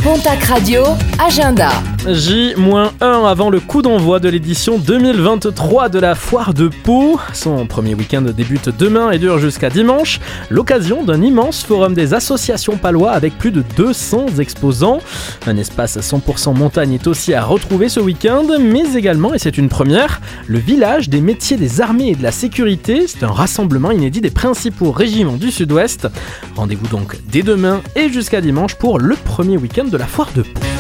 Pontac Radio, agenda. J-1 avant le coup d'envoi de l'édition 2023 de la Foire de Pau. Son premier week-end débute demain et dure jusqu'à dimanche. L'occasion d'un immense forum des associations palois avec plus de 200 exposants. Un espace 100% montagne est aussi à retrouver ce week-end, mais également, et c'est une première, le village des métiers des armées et de la sécurité. C'est un rassemblement inédit des principaux régiments du Sud-Ouest. Rendez-vous donc dès demain et jusqu'à dimanche pour le premier week-end de la Foire de Pau.